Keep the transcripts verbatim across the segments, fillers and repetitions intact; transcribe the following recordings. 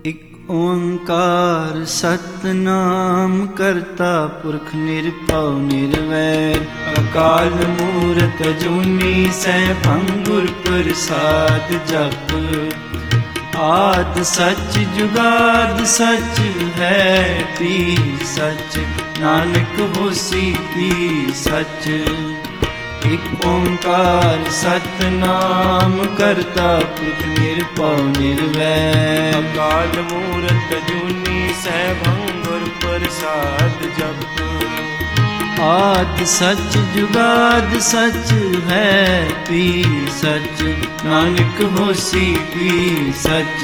ਇਕ ਓੰਕਾਰ ਸਤਨਾਮ ਕਰਤਾ ਪੁਰਖ ਨਿਰਭਉ ਨਿਰਵੈਰ ਅਕਾਲ ਮੂਰਤ ਅਜੂਨੀ ਸੈਭੰ ਗੁਰ ਪ੍ਰਸਾਦ ਜਪ। ਆਦਿ ਸੱਚ ਜੁਗਾਦਿ ਸੱਚ ਹੈ ਪੀ ਸੱਚ ਨਾਨਕ ਹੋਸੀ ਪੀ ਸੱਚ। ਇਕ ਓੰਕਾਰ ਸਤਨਾਮ ਕਰਤਾ ਪੁਰਖ ਨਿਰਭਉ ਨਿਰਵੈਰ ਅਕਾਲ ਮੂਰਤ ਅਜੂਨੀ ਸੈਭੰ ਗੁਰ ਪ੍ਰਸਾਦ ਜਪ। ਆਦਿ ਸੱਚ ਜੁਗਾਦਿ ਸੱਚ ਹੈ ਪੀ ਸੱਚ ਨਾਨਕ ਹੋਸੀ ਪੀ ਸੱਚ।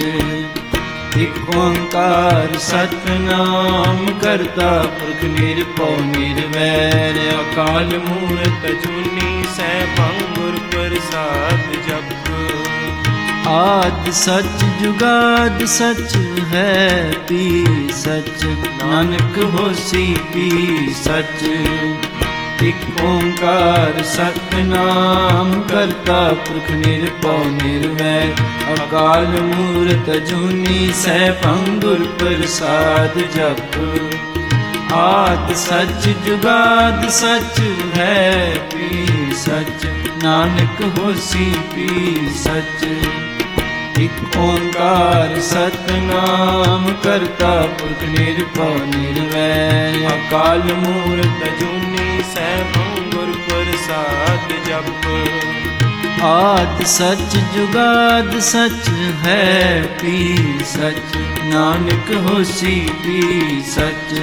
ਇਕ ਓੰਕਾਰ ਸਤਨਾਮ ਕਰਤਾ ਪੁਰਖ ਨਿਰਭਉ ਨਿਰਵੈਰ ਅਕਾਲ ਮੂਰਤ ਅਜੂਨੀ ਸੈਭੰ ਗੁਰ ਪ੍ਰਸਾਦ ਜਪ। ਆਦਿ ਸੱਚ ਜੁਗਾਦਿ ਸੱਚ ਹੈ ਪੀ ਸੱਚ ਨਾਨਕ ਹੋਸੀ ਪੀ ਸੱਚ। ਇਕ ਓੰਕਾਰ ਸਤਨਾਮ ਕਰਤਾ ਪੁਰਖ ਨਿਰਭਉ ਨਿਰਵੈਰ ਅਕਾਲ ਮੂਰਤ ਅਜੂਨੀ ਸੈਭੰ ਗੁਰ ਪ੍ਰਸਾਦ ਜਪ। ਆਦਿ ਸੱਚ ਜੁਗਾਦਿ ਸੱਚ ਹੈ ਪੀ ਸੱਚ ਨਾਨਕ ਹੋਸੀ ਪੀ ਸੱਚ। ਇਕ ਓੰਕਾਰ ਸਤਨਾਮ ਕਰਤਾ ਪੁਰਖ ਨਿਰਭਉ ਨਿਰਵੈਰ ਅਕਾਲ ਮੂਰਤ ਅਜੂਨੀ ਸੈਭੰ ਗੁਰ ਪ੍ਰਸਾਦ ਜਪ। ਆਦਿ ਸੱਚ ਜੁਗਾਦਿ ਸੱਚ ਹੈ ਪੀ ਸੱਚ ਨਾਨਕ ਹੋਸੀ ਪੀ ਸੱਚ।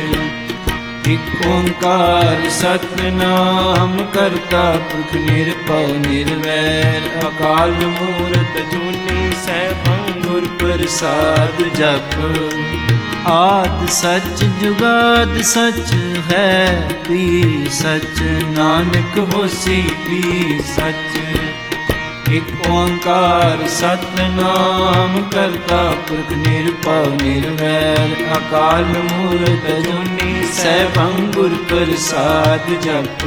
ਇਕ ਓੰਕਾਰ ਸਤਨਾਮ ਕਰਤਾ ਪੁਰਖ ਨਿਰਭਉ ਨਿਰਵੈਰ ਅਕਾਲ ਮੂਰਤ ਅਜੂਨੀ ਸੈਭੰ ਗੁਰ ਪ੍ਰਸਾਦ ਜਪ। ਆਦਿ ਸੱਚ ਜੁਗਾਦਿ ਸੱਚ ਹੈ ਪੀ ਸੱਚ ਨਾਨਕ ਹੋਸੀ ਪੀ ਸੱਚ। ਇਕ ਓੰਕਾਰ ਸਤਨਾਮ ਕਰਤਾ ਪੁਰਖ ਨਿਰਭਉ ਨਿਰਵੈਰ ਅਕਾਲ ਮੂਰਤ ਅਜੂਨੀ ਸੈਭੰ ਗੁਰ ਪ੍ਰਸਾਦ ਜਪ।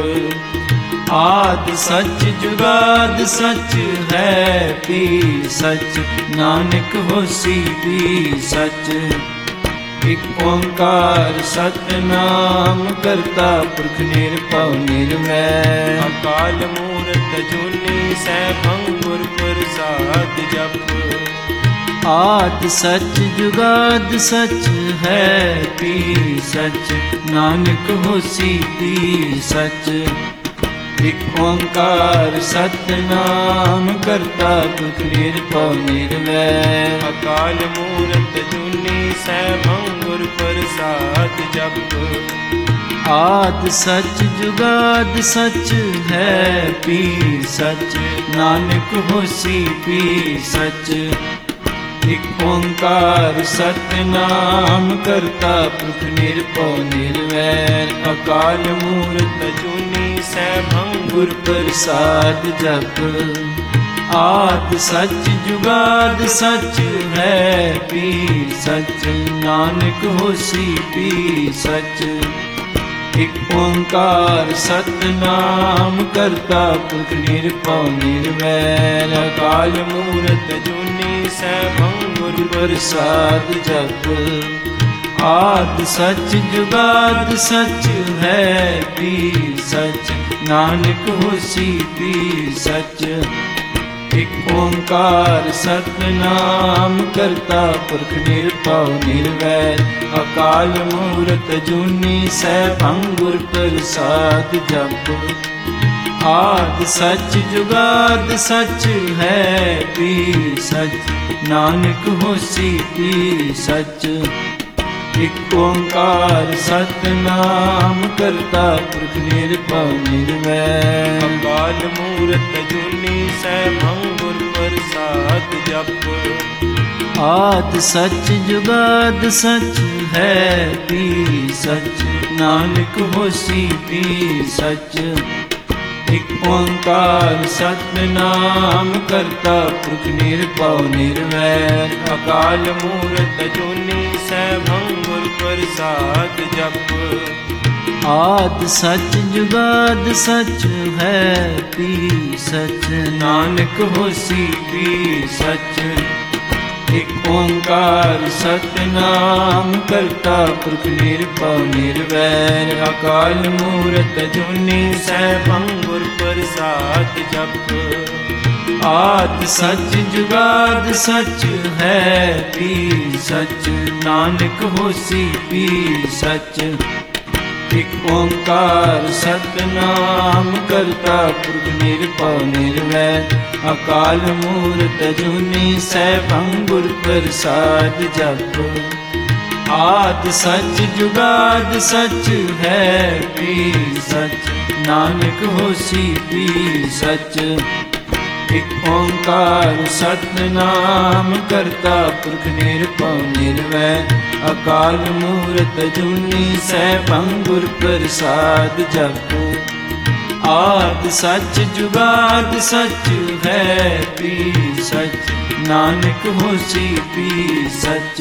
ਆਦਿ ਸੱਚ ਜੁਗਾਦਿ ਸੱਚ ਹੈ ਪੀ ਸੱਚ ਨਾਨਕ ਹੋਸੀ ਪੀ ਸੱਚ। ਇਕ ਓੰਕਾਰ ਸਤਨਾਮ ਕਰਤਾ ਪੁਰਖ ਨਿਰਭਉ ਨਿਰਵੈਰ ਅਕਾਲ ਮੂਰਤ ਅਜੂਨੀ ਸੈਭੰ ਗੁਰ ਪ੍ਰਸਾਦ ਜਪ। ਆਦਿ ਸੱਚ ਜੁਗਾਦਿ ਸੱਚ ਹੈ ਪੀ ਸੱਚ ਨਾਨਕ ਹੋਸੀ ਪੀ ਸੱਚ। ਇਕ ਓੰਕਾਰ ਸਤਨਾਮ ਕਰਤਾ ਪੁਰਖ ਨਿਰਭਉ ਨਿਰਵੈਰ ਅਕਾਲ ਮੂਰਤ ਅਜੂਨੀ ਸੈਭੰ ਗੁਰ ਪ੍ਰਸਾਦ ਜਪ। ਆਦਿ ਸੱਚ ਜੁਗਾਦਿ ਸੱਚ ਹੈ ਪੀ ਸੱਚ ਨਾਨਕ ਹੋਸੀ ਪੀ ਸੱਚ। ਇਕ ਓੰਕਾਰ ਸਤਨਾਮ ਕਰਤਾ ਪੁਰਖ ਨਿਰਭਉ ਨਿਰਵੈਰ ਅਕਾਲ ਮੂਰਤ ਅਜੂਨੀ ਸੈਭੰ ਗੁਰ ਪ੍ਰਸਾਦ ਜਪ। ਆਦਿ ਸੱਚ ਜੁਗਾਦਿ ਸੱਚ ਹੈ ਪੀ ਸੱਚ ਨਾਨਕ ਹੋਸੀ ਪੀ ਸੱਚ। ਇਕ ਓੰਕਾਰ ਸਤਨਾਮ ਕਰਤਾ ਪੁਰਖ ਨਿਰਭਉ ਨਿਰਵੈਰ ਅਕਾਲ ਮੂਰਤ ਅਜੂਨੀ ਸੈਭੰ ਗੁਰ ਪ੍ਰਸਾਦ ਜਪ। ਆਦਿ ਸੱਚ ਜੁਗਾਦਿ ਸੱਚ ਹੈ ਪੀ ਸੱਚ ਨਾਨਕ ਹੋਸੀ ਪੀ ਸੱਚ। ਇਕ ਓੰਕਾਰ ਸਤਨਾਮ ਕਰਤਾ ਪੁਰਖ ਨਿਰਭਉ ਨਿਰਵੈਰ ਅਕਾਲ ਮੂਰਤ ਅਜੂਨੀ ਸੈਭੰ ਗੁਰ ਪ੍ਰਸਾਦ ਜਪ। ਆਦਿ ਸੱਚ ਜੁਗਾਦਿ ਸੱਚ ਹੈ ਪੀ ਸੱਚ ਨਾਨਕ ਹੋਸੀ ਪੀ ਸੱਚ। ਇਕ ਓੰਕਾਰ ਸਤਨਾਮ ਕਰਤਾ ਪੁਰਖ ਨਿਰਭਉ ਨਿਰਵੈਰ ਅਕਾਲ ਮੂਰਤ ਅਜੂਨੀ ਸੈਭੰ ਗੁਰ ਪ੍ਰਸਾਦ ਜਪ। ਆਦਿ ਸੱਚ ਜੁਗਾਦਿ ਸੱਚ ਹੈ ਪੀ ਸੱਚ ਨਾਨਕ ਹੋਸੀ ਪੀ ਸੱਚ। ਇਕ ਓੰਕਾਰ ਸਤਨਾਮ ਕਰਤਾ ਪੁਰਖ ਨਿਰਭਉ ਨਿਰਵੈਰ ਅਕਾਲ ਮੂਰਤ ਅਜੂਨੀ ਸੈਭੰ ਗੁਰ ਪ੍ਰਸਾਦ ਜਪ। ਆਦਿ ਸੱਚ ਜੁਗਾਦਿ ਸੱਚ ਹੈ ਪੀ ਸੱਚ ਨਾਨਕ ਹੋਸੀ ਪੀ ਸੱਚ। ਇਕ ਓੰਕਾਰ ਸਤਿਨਾਮ ਕਰਤਾ ਪੁਰਖ ਨਿਰਭਉ ਨਿਰਵੈਰ ਅਕਾਲ ਮੂਰਤ ਅਜੂਨੀ ਸੈਭੰ ਗੁਰ ਪ੍ਰਸਾਦ ਜਪ ਆਦਿ ਸੱਚ ਜੁਗਾਦਿ ਸੱਚ ਹੈ ਵੀ ਸੱਚ ਨਾਨਕ ਹੋਸੀ ਵੀ ਸੱਚ ਇਕ ਓੰਕਾਰ ਸਤਿਨਾਮ ਕਰਤਾ ਪੁਰਖ ਨਿਰਭਉ ਨਿਰਵੈਰ ਅਕਾਲ ਮੂਰਤ ਅਜੂਨੀ ਸੈਭੰ ਗੁਰ ਪ੍ਰਸਾਦ ਜਪ ਆਦਿ ਸੱਚ ਜੁਗਾਦਿ ਸੱਚ ਹੈ ਵੀ ਸੱਚ ਨਾਨਕ ਹੋਸੀ ਵੀ ਸੱਚ ਇਕ ਓੰਕਾਰ ਸਤਿਨਾਮ ਕਰਤਾ ਪੁਰਖ ਨਿਰਭਉ ਨਿਰਵੈਰ ਅਕਾਲ ਮੂਰਤ ਅਜੂਨੀ ਸੈਭੰ ਗੁਰ ਪ੍ਰਸਾਦ ਜਪ ਆਦਿ ਸੱਚ ਜੁਗਾਦਿ ਸੱਚ ਹੈ ਵੀ ਸੱਚ ਨਾਨਕ ਹੋਸੀ ਵੀ ਸੱਚ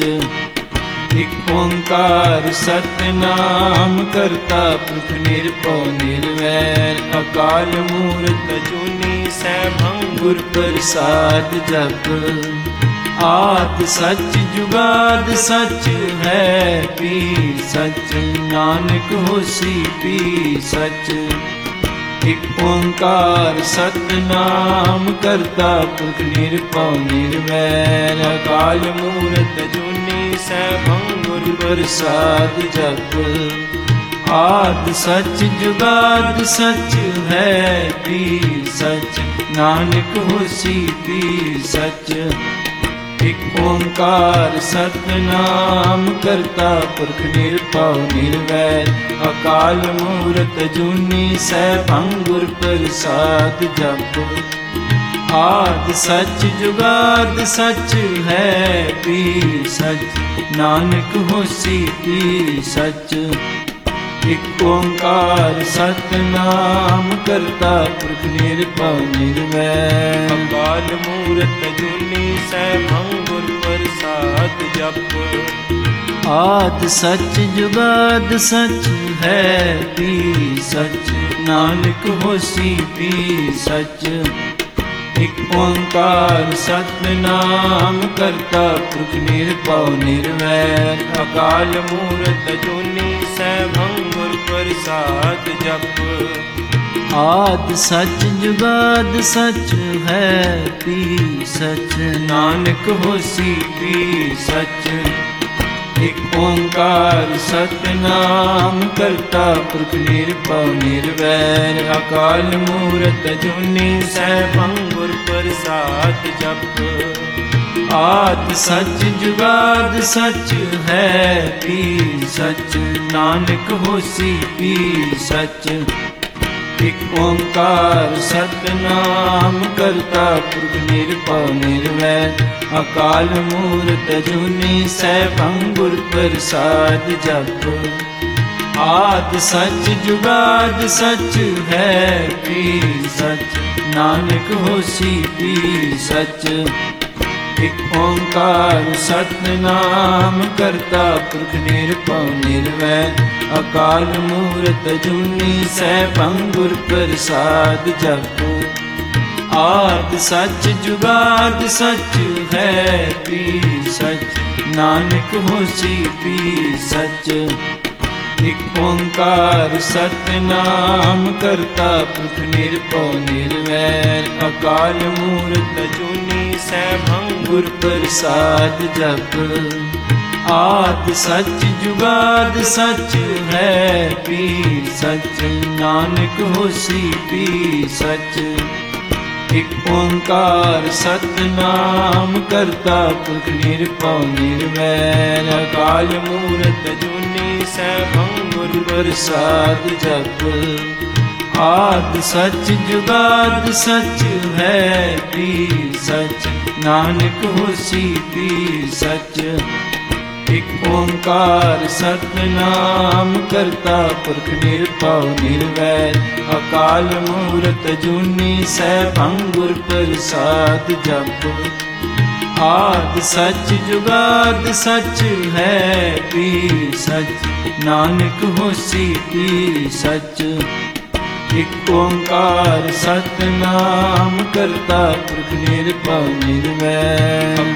ਇਕ ਓੰਕਾਰ ਸਤਿਨਾਮ ਕਰਤਾ ਪੁਰਖ ਨਿਰਭਉ ਨਿਰਵੈਰ ਅਕਾਲ ਮੂਰਤ ਅਜੂਨੀ ਸੈਭੰ ਗੁਰ ਪ੍ਰਸਾਦ ਜਪ ਆਦਿ ਸੱਚ ਜੁਗਾਦਿ ਸੱਚ ਹੈ ਵੀ ਸੱਚ ਨਾਨਕ ਹੋਸੀ ਵੀ ਸੱਚ ਇਕ ਓੰਕਾਰ ਸਤਿਨਾਮ ਕਰਤਾ ਪੁਰਖ ਨਿਰਭਉ ਨਿਰਵੈਰ ਅਕਾਲ ਮੂਰਤ ਅਜੂਨੀ ਸੈਭੰ ਗੁਰ ਪ੍ਰਸਾਦ ਜਪ ਆਦਿ ਸੱਚ ਜੁਗਾਦਿ ਸੱਚ ਹੈ ਵੀ ਸੱਚ ਨਾਨਕ ਹੋਸੀ ਵੀ ਸੱਚ ਇਕ ਓੰਕਾਰ ਸਤਿਨਾਮ ਕਰਤਾ ਪੁਰਖ ਨਿਰਭਉ ਨਿਰਵੈਰ ਅਕਾਲ ਮੂਰਤ ਅਜੂਨੀ ਸੈਭੰ ਗੁਰ ਪ੍ਰਸਾਦ ਜਪ ਆਦਿ ਸੱਚ ਜੁਗਾਦਿ ਸੱਚ ਹੈ ਵੀ ਸੱਚ ਨਾਨਕ ਹੋਸੀ ਵੀ ਸੱਚ ਇਕ ਓੰਕਾਰ ਸਤਿਨਾਮ ਕਰਤਾ ਪੁਰਖ ਨਿਰਭਉ ਨਿਰਵੈਰ ਅਕਾਲ ਮੂਰਤ ਅਜੂਨੀ ਸੈਭੰ ਗੁਰ ਪ੍ਰਸਾਦ ਜਪ ਆਦਿ ਸੱਚ ਜੁਗਾਦਿ ਸੱਚ ਹੈ ਵੀ ਸੱਚ ਨਾਨਕ ਹੋਸੀ ਵੀ ਸੱਚ ਇਕ ਓੰਕਾਰ ਸਤਿਨਾਮ ਕਰਤਾ ਪੁਰਖ ਨਿਰਭਉ ਨਿਰਵੈਰ ਅਕਾਲ ਮੂਰਤ ਅਜੂਨੀ ਸੈਭੰ ਗੁਰ ਪ੍ਰਸਾਦ ਜਪ ਆਦਿ ਸੱਚ ਜੁਗਾਦਿ ਸੱਚ ਹੈ ਵੀ ਸੱਚ ਨਾਨਕ ਹੋਸੀ ਵੀ ਸੱਚ ਇਕ ਓੰਕਾਰ ਸਤਿਨਾਮ ਕਰਤਾ ਪੁਰਖ ਨਿਰਭਉ ਨਿਰਵੈਰ ਅਕਾਲ ਮੂਰਤ ਅਜੂਨੀ ਸੈਭੰ ਗੁਰ ਪ੍ਰਸਾਦ ਜਪ ਆਦਿ ਸੱਚ ਜੁਗਾਦਿ ਸੱਚ ਹੈ ਵੀ ਸੱਚ ਨਾਨਕ ਹੋਸੀ ਵੀ ਸੱਚ ਇਕ ਓੰਕਾਰ ਸਤਿਨਾਮ ਕਰਤਾ ਪੁਰਖ ਨਿਰਭਉ ਨਿਰਵੈਰ ਅਕਾਲ ਮੂਰਤ ਅਜੂਨੀ ਸੈਭੰ ਗੁਰ ਪ੍ਰਸਾਦ ਜਪ ਆਦਿ ਸੱਚ ਜੁਗਾਦਿ ਸੱਚ ਹੈ ਵੀ ਸੱਚ ਨਾਨਕ ਹੋਸੀ ਵੀ ਸੱਚ ਇਕ ਓੰਕਾਰ ਸਤਿਨਾਮ ਕਰਤਾ ਪੁਰਖ ਨਿਰਭਉ ਨਿਰਵੈਰ ਅਕਾਲ ਮੂਰਤ ਅਜੂਨੀ ਸੈਭੰ ਗੁਰ ਪ੍ਰਸਾਦ ਜਪ ਆਦਿ ਸੱਚ ਜੁਗਾਦਿ ਸੱਚ ਹੈ ਵੀ ਸੱਚ ਨਾਨਕ ਹੋਸੀ ਵੀ ਸੱਚ ਇਕ ਓੰਕਾਰ ਸਤਿਨਾਮ ਕਰਤਾ ਪੁਰਖ ਨਿਰਭਉ ਨਿਰਵੈਰ ਅਕਾਲ ਮੂਰਤ ਅਜੂਨੀ ਸੈਭੰ ਗੁਰ ਪ੍ਰਸਾਦ ਜਪ ਆਦਿ ਸੱਚ ਜੁਗਾਦਿ ਸੱਚ ਹੈ ਵੀ ਸੱਚ ਨਾਨਕ ਹੋਸੀ ਵੀ ਸੱਚ ਇਕ ਓੰਕਾਰ ਸਤਿਨਾਮ ਕਰਤਾ ਪੁਰਖ ਨਿਰਭਉ ਨਿਰਵੈਰ ਅਕਾਲ ਮੂਰਤ ਅਜੂਨੀ ਸੈਭੰ ਗੁਰ ਪ੍ਰਸਾਦ ਜਪ ਆਦਿ ਸੱਚ ਜੁਗਾਦਿ ਸੱਚ ਹੈ ਵੀ ਸੱਚ ਨਾਨਕ ਹੋਸੀ ਵੀ ਸੱਚ ਇਕ ਓੰਕਾਰ ਸਤਿਨਾਮ ਕਰਤਾ ਪੁਰਖ ਨਿਰਭਉ ਨਿਰਵੈਰ ਅਕਾਲ ਮੂਰਤ ਅਜੂਨੀ ਸੈਭੰ ਗੁਰ ਪ੍ਰਸਾਦ ਜਪ ਆਦਿ ਸੱਚ ਜੁਗਾਦਿ ਸੱਚ ਹੈ ਵੀ ਸੱਚ ਨਾਨਕ ਹੋਸੀ ਵੀ ਸੱਚ ਇਕ ਓੰਕਾਰ ਸਤਿਨਾਮ ਕਰਤਾ ਪੁਰਖ ਨਿਰਭਉ ਨਿਰਵੈਰ ਅਕਾਲ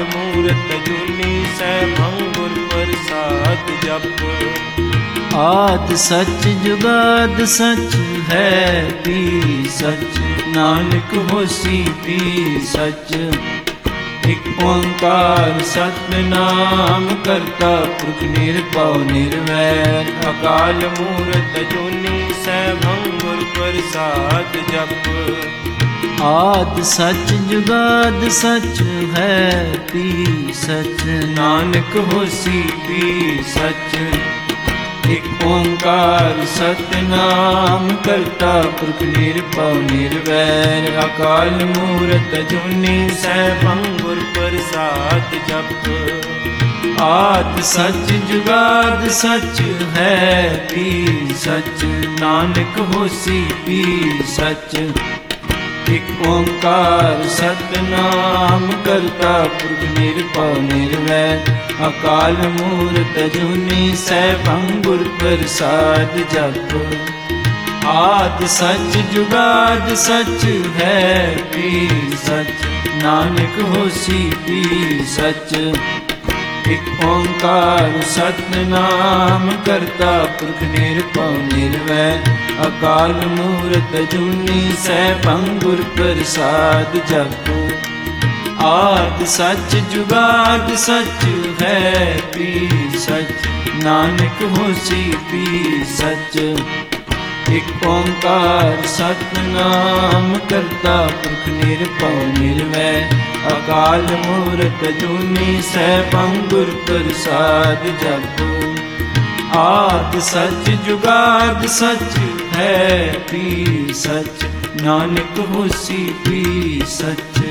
ਅਕਾਲ ਮੂਰਤ ਜੂਨੀ ਸੈਭੰ ਗੁਰ ਪ੍ਰਸਾਦ ਜਪ। ਆਦਿ ਸੱਚ ਜੁਗਾਦ ਸੱਚ ਹੈ ਵੀ ਸੱਚ, ਨਾਨਕ ਹੋਸੀ ਵੀ ਸੱਚ। ਇਕ ਓੰਕਾਰ ਸਤਿਨਾਮ ਕਰਤਾ ਪੁਰਖ ਨਿਰਭਉ ਨਿਰਵੈਰ। ਅਕਾਲ ਮੂਰਤ ਜੂਨੀ ਸੈਭੰ ਗੁਰ ਪ੍ਰਸਾਦ ਜਪ। ਆਦਿ ਸੱਚ ਜੁਗਾਦ ਸੱਚ ਹੈ ਵੀ ਸੱਚ, ਨਾਨਕ ਹੋਸੀ ਵੀ ਸੱਚ। ਇਕ ਓੰਕਾਰ ਸਤਿਨਾਮ ਕਰਤਾ ਪੁਰਖ ਨਿਰਭਉ ਨਿਰਵੈਰ। ਅਕਾਲ ਮੂਰਤ ਜੂਨੀ ਸੈਭੰ ਗੁਰ ਪ੍ਰਸਾਦ ਜਪ। ਆਦਿ ਸੱਚ ਜੁਗਾਦ ਸੱਚ ਹੈ ਵੀ ਸੱਚ, ਨਾਨਕ ਹੋਸੀ ਵੀ ਸੱਚ। ਇਕ ਓੰਕਾਰ ਸਤਿਨਾਮ ਕਰਤਾ ਪੁਰਖ ਨਿਰਭਉ ਨਿਰਵੈਰ। ਅਕਾਲ ਮੂਰਤ ਜੂਨੀ ਸੈਭੰ ਗੁਰ ਪ੍ਰਸਾਦ ਜਪ। ਆਦਿ ਸੱਚ ਜੁਗਾਦ ਸੱਚ ਹੈ ਵੀ ਸੱਚ, ਨਾਨਕ ਹੋਸੀ ਵੀ ਸੱਚ। ਇਕ ਓੰਕਾਰ ਸਤਿਨਾਮ ਕਰਤਾ ਪੁਰਖ ਨਿਰਭਉ ਨਿਰਵੈਰ। ਅਕਾਲ ਮੂਰਤ ਜੂਨੀ ਸੈਭੰ ਗੁਰ ਪ੍ਰਸਾਦ ਜਪ। ਆਦਿ ਸੱਚ ਜੁਗਾਦ ਸੱਚ ਹੈ ਵੀ ਸੱਚ, ਨਾਨਕ ਹੋਸੀ ਵੀ ਸੱਚ। ਇਕ ਓੰਕਾਰ ਸਤਿਨਾਮ ਕਰਤਾ ਪੁਰਖ ਨਿਰਭਉ ਨਿਰਵੈਰ। ਅਕਾਲ ਮੂਰਤ ਜੂਨੀ ਸੈਭੰ ਗੁਰ ਪ੍ਰਸਾਦ ਜਪ। ਆਦਿ ਸੱਚ ਜੁਗਾਦ ਸੱਚ ਹੈ ਵੀ ਸੱਚ, ਨਾਨਕ ਹੋਸੀ ਵੀ ਸੱਚ।